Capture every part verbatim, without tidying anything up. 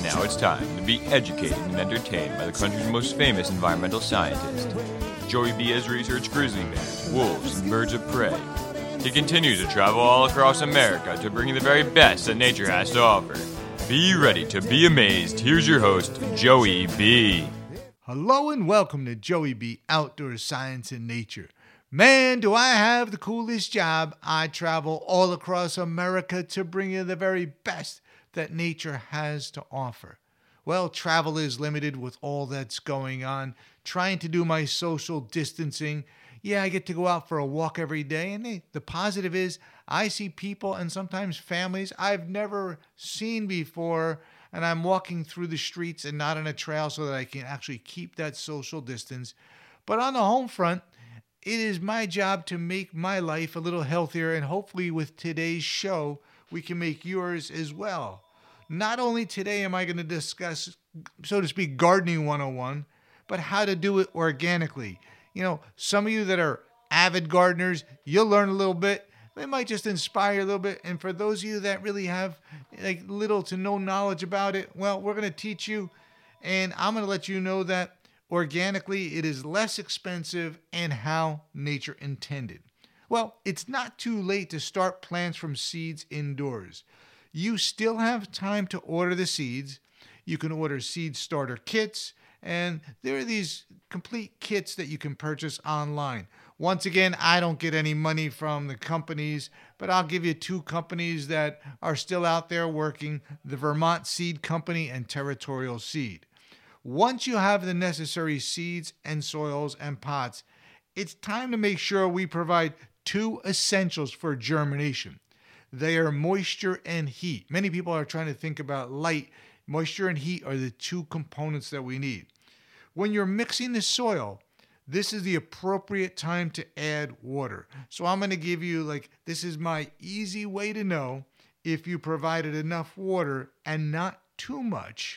Now it's time to be educated and entertained by the country's most famous environmental scientist. Joey B has researched grizzly bears, wolves, and birds of prey. He continues to travel all across America to bring you the very best that nature has to offer. Be ready to be amazed. Here's your host, Joey B. Hello and welcome to Joey B. Outdoor Science and Nature. Man, do I have the coolest job. I travel all across America to bring you the very best that nature has to offer. Well, travel is limited with all that's going on. Trying to do my social distancing. Yeah, I get to go out for a walk every day. And hey, the positive is I see people and sometimes families I've never seen before. And I'm walking through the streets and not on a trail so that I can actually keep that social distance. But on the home front, it is my job to make my life a little healthier, and hopefully with today's show, we can make yours as well. Not only today am I going to discuss, so to speak, gardening one oh one, but how to do it organically. You know, some of you that are avid gardeners, you'll learn a little bit. It might just inspire a little bit. And for those of you that really have like little to no knowledge about it, well, we're going to teach you, and I'm going to let you know that organically, it is less expensive and how nature intended. Well, it's not too late to start plants from seeds indoors. You still have time to order the seeds. You can order seed starter kits, and there are these complete kits that you can purchase online. Once again, I don't get any money from the companies, but I'll give you two companies that are still out there working, the Vermont Seed Company and Territorial Seed. Once you have the necessary seeds and soils and pots, it's time to make sure we provide two essentials for germination. They are moisture and heat. Many people are trying to think about light. Moisture and heat are the two components that we need. When you're mixing the soil, this is the appropriate time to add water. So I'm going to give you, like, this is my easy way to know if you provided enough water and not too much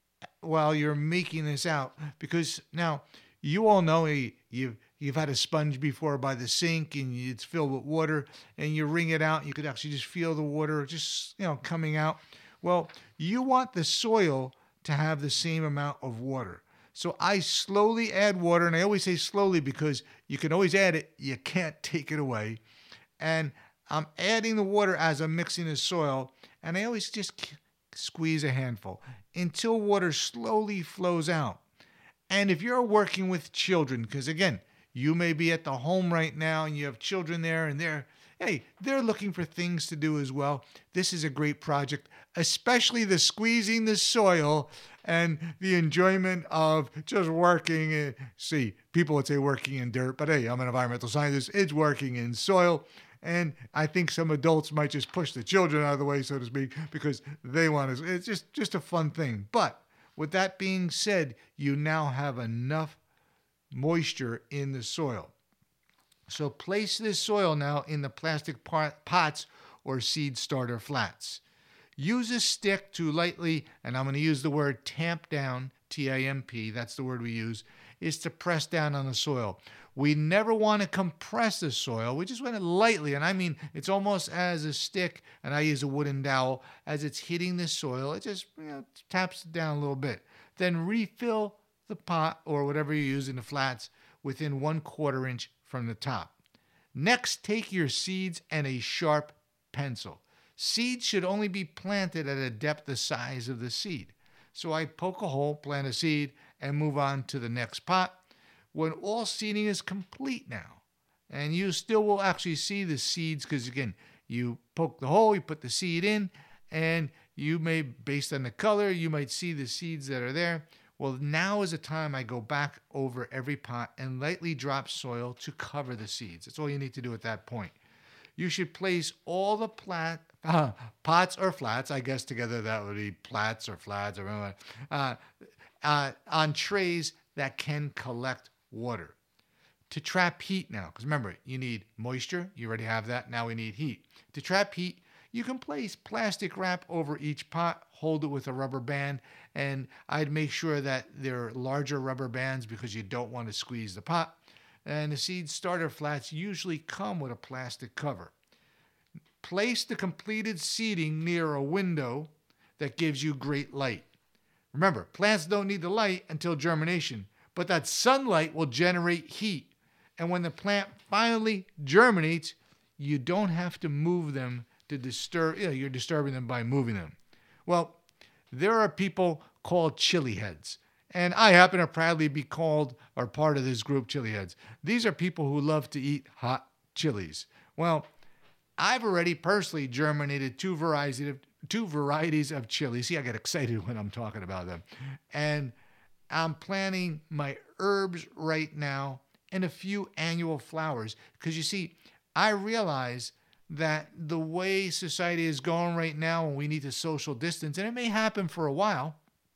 while you're making this out, because now you all know you've you've had a sponge before by the sink and it's filled with water, and you wring it out, you could actually just feel the water just, you know, coming out. Well, you want the soil to have the same amount of water. So I slowly add water, and I always say slowly because you can always add it, you can't take it away. And I'm adding the water as I'm mixing the soil, and I always just squeeze a handful until water slowly flows out. And if you're working with children, because again, you may be at the home right now and you have children there and they're, hey, they're looking for things to do as well. This is a great project, especially the squeezing the soil and the enjoyment of just working. See, people would say working in dirt, but hey, I'm an environmental scientist. It's working in soil. And I think some adults might just push the children out of the way, so to speak, because they want to. It's just, just a fun thing. But with that being said, you now have enough moisture in the soil. So place this soil now in the plastic pot, pots or seed starter flats. Use a stick to lightly, and I'm going to use the word tamp down, T A M P, that's the word we use, is to press down on the soil. We never want to compress the soil. We just want it lightly. And I mean, it's almost as a stick, and I use a wooden dowel. As it's hitting the soil, it just, you know, taps it down a little bit. Then refill the pot or whatever you use in the flats within one quarter inch from the top. Next, take your seeds and a sharp pencil. Seeds should only be planted at a depth the size of the seed. So I poke a hole, plant a seed, and move on to the next pot. When all seeding is complete now, and you still will actually see the seeds, because again, you poke the hole, you put the seed in, and you may, based on the color, you might see the seeds that are there. Well, now is the time I go back over every pot and lightly drop soil to cover the seeds. That's all you need to do at that point. You should place all the plat, uh, pots or flats, I guess together that would be plats or flats, or uh, uh, on trays that can collect water. To trap heat now, because remember, you need moisture. You already have that. Now we need heat. To trap heat, you can place plastic wrap over each pot, hold it with a rubber band, and I'd make sure that they're larger rubber bands because you don't want to squeeze the pot. And the seed starter flats usually come with a plastic cover. Place the completed seeding near a window that gives you great light. Remember, plants don't need the light until germination, but that sunlight will generate heat. And when the plant finally germinates, you don't have to move them to disturb, you know, you're disturbing them by moving them. Well, there are people called chili heads. And I happen to proudly be called or part of this group, chili heads. These are people who love to eat hot chilies. Well, I've already personally germinated two varieties of two varieties of chili. See, I get excited when I'm talking about them. And I'm planting my herbs right now and a few annual flowers. Because you see, I realize that the way society is going right now, and we need to social distance, and it may happen for a while,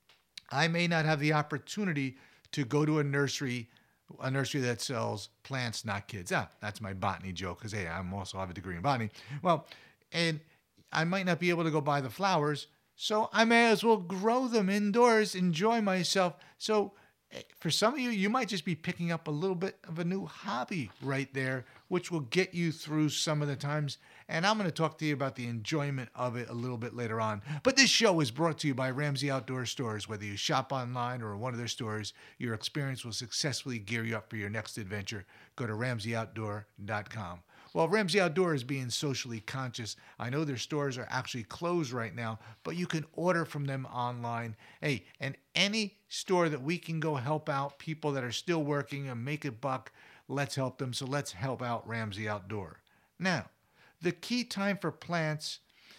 I may not have the opportunity to go to a nursery, a nursery that sells plants, not kids. Ah, that's my botany joke, because hey, I'm also have a degree in botany. Well, and I might not be able to go buy the flowers, so I may as well grow them indoors, enjoy myself. So for some of you, you might just be picking up a little bit of a new hobby right there, which will get you through some of the times. And I'm going to talk to you about the enjoyment of it a little bit later on. But this show is brought to you by Ramsey Outdoor Stores. Whether you shop online or in one of their stores, your experience will successfully gear you up for your next adventure. Go to ramsey outdoor dot com. Well, Ramsey Outdoor is being socially conscious. I know their stores are actually closed right now, but you can order from them online. Hey, and any store that we can go help out people that are still working and make a buck, let's help them. So let's help out Ramsey Outdoor. Now, the key time for plants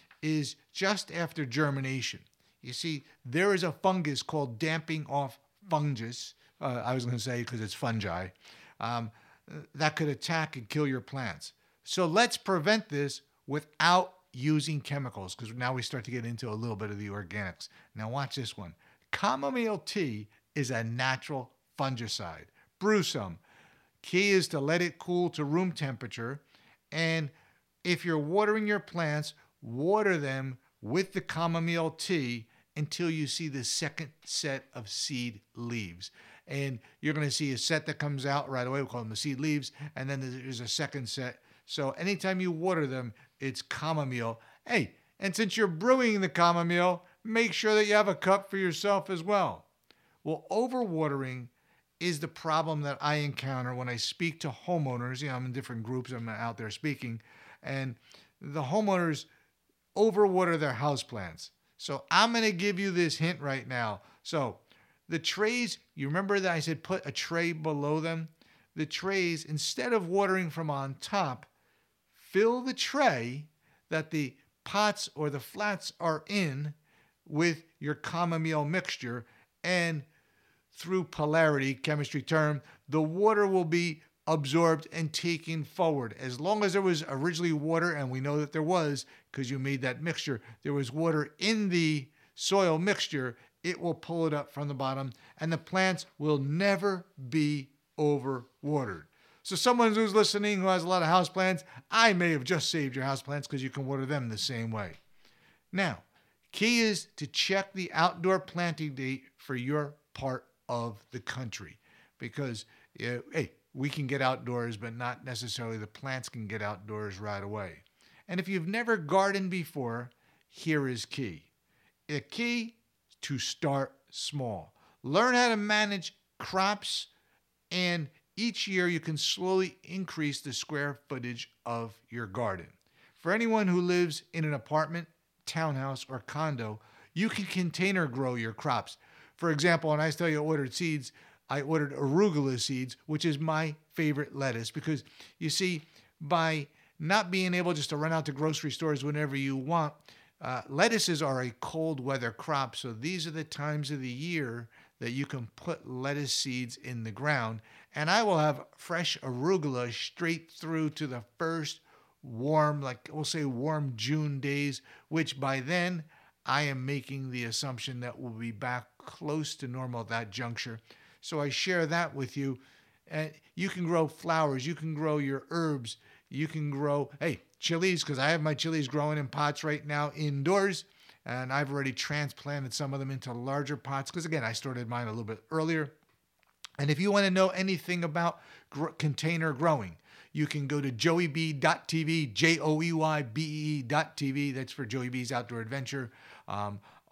is just after germination. You see, there is a fungus called damping off fungus. Uh, I was going to say because it's fungi. Um, that could attack and kill your plants. So let's prevent this without using chemicals, because now we start to get into a little bit of the organics. Now watch this one. Chamomile tea is a natural fungicide. Brew some. Key is to let it cool to room temperature. And if you're watering your plants, water them with the chamomile tea until you see the second set of seed leaves. And you're going to see a set that comes out right away. We call them the seed leaves. And then there's a second set. So anytime you water them, it's chamomile. Hey, and since you're brewing the chamomile, make sure that you have a cup for yourself as well. Well, overwatering is the problem that I encounter when I speak to homeowners. You know, I'm in different groups. I'm out there speaking. And the homeowners overwater their houseplants. So I'm going to give you this hint right now. So the trays, you remember that I said put a tray below them? The trays, instead of watering from on top, fill the tray that the pots or the flats are in with your chamomile mixture, and through polarity, chemistry term, the water will be absorbed and taken forward. As long as there was originally water, and we know that there was because you made that mixture, there was water in the soil mixture, it will pull it up from the bottom, and the plants will never be overwatered. So someone who's listening who has a lot of houseplants, I may have just saved your houseplants because you can water them the same way. Now, key is to check the outdoor planting date for your part of the country, because uh, hey, we can get outdoors, but not necessarily the plants can get outdoors right away. And if you've never gardened before, here is key. The key to start small. Learn how to manage crops, and each year you can slowly increase the square footage of your garden. For anyone who lives in an apartment, townhouse, or condo, you can container grow your crops. For example, when I tell you I ordered seeds, I ordered arugula seeds, which is my favorite lettuce, because you see, by not being able just to run out to grocery stores whenever you want, uh, lettuces are a cold weather crop. So these are the times of the year that you can put lettuce seeds in the ground. And I will have fresh arugula straight through to the first warm, like we'll say warm June days, which by then I am making the assumption that we'll be back close to normal at that juncture. So I share that with you. And you can grow flowers, you can grow your herbs, you can grow, hey, chilies, because I have my chilies growing in pots right now indoors. And I've already transplanted some of them into larger pots, because again, I started mine a little bit earlier. And if you want to know anything about gr- container growing, you can go to joey b dot t v, J O E Y B E E dot T V. That's for Joey B's Outdoor Adventure. Um,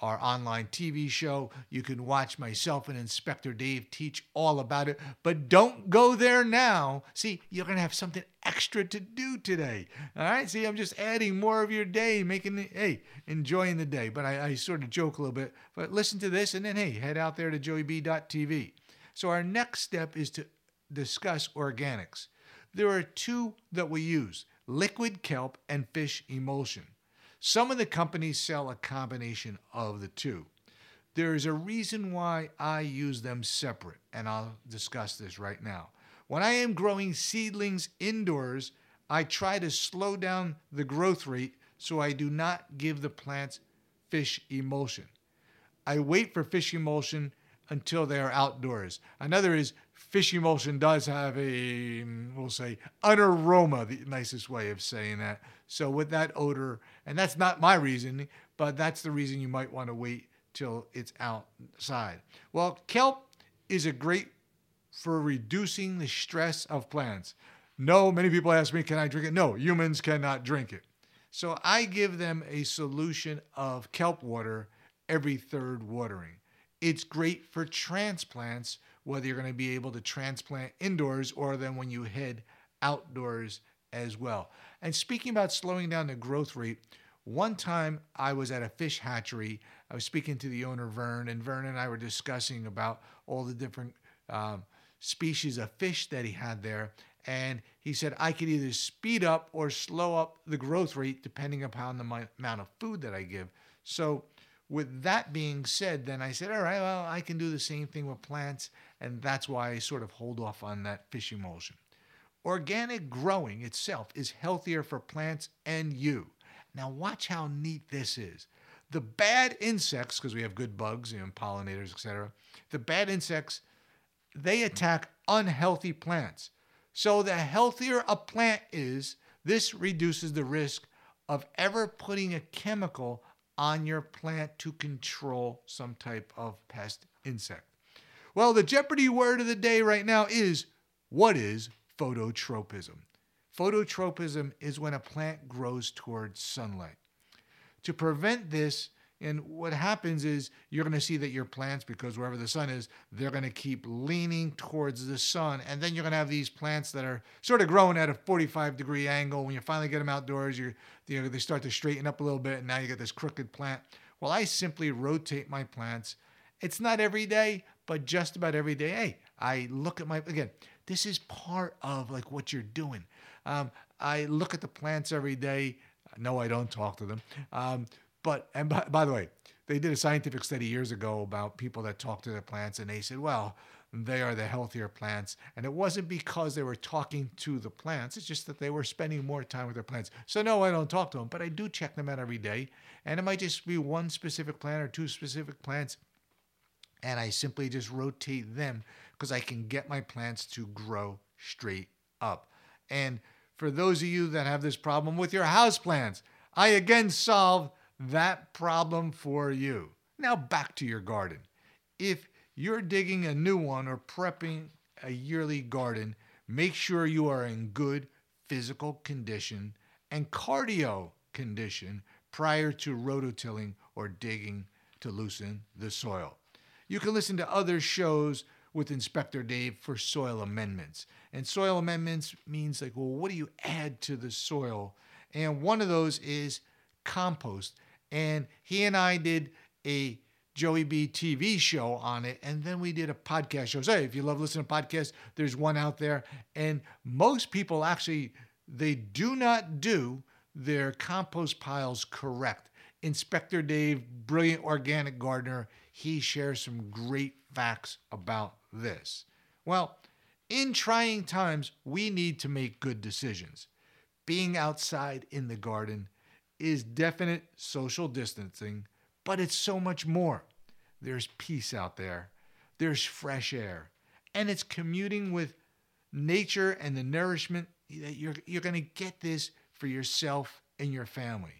our online T V show. You can watch myself and Inspector Dave teach all about it. But don't go there now. See, you're going to have something extra to do today. All right? See, I'm just adding more of your day, making it, hey, enjoying the day. But I, I sort of joke a little bit. But listen to this, and then, hey, head out there to joey b dot t v. So our next step is to discuss organics. There are two that we use, liquid kelp and fish emulsion. Some of the companies sell a combination of the two. There is a reason why I use them separate, and I'll discuss this right now. When I am growing seedlings indoors, I try to slow down the growth rate so I do not give the plants fish emulsion. I wait for fish emulsion until they are outdoors. Another is fish emulsion does have a, we'll say, an aroma, the nicest way of saying that. So with that odor, and that's not my reason, but that's the reason you might want to wait till it's outside. Well, kelp is a great for reducing the stress of plants. No, many people ask me, can I drink it? No, humans cannot drink it. So I give them a solution of kelp water every third watering. It's great for transplants, whether you're going to be able to transplant indoors or then when you head outdoors as well. And speaking about slowing down the growth rate, one time I was at a fish hatchery. I was speaking to the owner, Vern, and Vern and I were discussing about all the different um, species of fish that he had there. And he said I could either speed up or slow up the growth rate depending upon the mi- amount of food that I give. So with that being said, then I said, all right, well, I can do the same thing with plants, and that's why I sort of hold off on that fish emulsion. Organic growing itself is healthier for plants and you. Now watch how neat this is. The bad insects, because we have good bugs, you know, pollinators, et cetera, the bad insects, they attack unhealthy plants. So the healthier a plant is, this reduces the risk of ever putting a chemical on your plant to control some type of pest insect. Well, the Jeopardy word of the day right now is, what is phototropism? Phototropism is when a plant grows towards sunlight. To prevent this, and what happens is you're going to see that your plants, because wherever the sun is, they're going to keep leaning towards the sun. And then you're going to have these plants that are sort of growing at a forty-five degree angle. When you finally get them outdoors, you're, you know, they start to straighten up a little bit, and now you get this crooked plant. Well, I simply rotate my plants. It's not every day, but just about every day. Hey, I look at my, again, this is part of like what you're doing. Um, I look at the plants every day. No, I don't talk to them. Um, But, and by, by the way, they did a scientific study years ago about people that talk to their plants, and they said, well, they are the healthier plants. And it wasn't because they were talking to the plants. It's just that they were spending more time with their plants. So no, I don't talk to them, but I do check them out every day. And it might just be one specific plant or two specific plants. And I simply just rotate them because I can get my plants to grow straight up. And for those of you that have this problem with your houseplants, I again solved that problem for you. Now back to your garden. If you're digging a new one or prepping a yearly garden, make sure you are in good physical condition and cardio condition prior to rototilling or digging to loosen the soil. You can listen to other shows with Inspector Dave for soil amendments. And soil amendments means like, well, what do you add to the soil? And one of those is compost. And he and I did a Joey B T V show on it. And then we did a podcast show. So hey, if you love listening to podcasts, there's one out there. And most people actually, they do not do their compost piles correct. Inspector Dave, brilliant organic gardener, he shares some great facts about this. Well, in trying times, we need to make good decisions. Being outside in the garden is definite social distancing, but it's so much more. There's peace out there. There's fresh air. And it's commuting with nature and the nourishment that you're, you're going to get this for yourself and your family.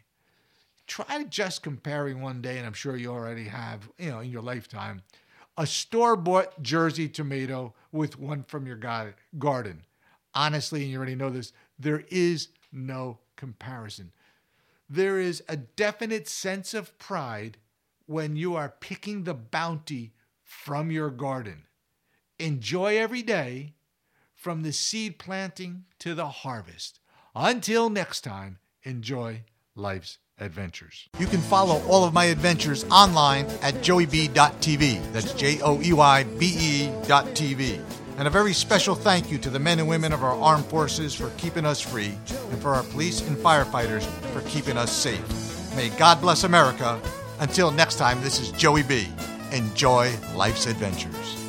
Try just comparing one day, and I'm sure you already have, you know, in your lifetime, a store-bought Jersey tomato with one from your garden. Honestly, and you already know this, there is no comparison. There is a definite sense of pride when you are picking the bounty from your garden. Enjoy every day, from the seed planting to the harvest. Until next time, enjoy life's adventures. You can follow all of my adventures online at joey b dot t v. That's J O E Y B E dot T V. And a very special thank you to the men and women of our armed forces for keeping us free, and for our police and firefighters for keeping us safe. May God bless America. Until next time, this is Joey B. Enjoy life's adventures.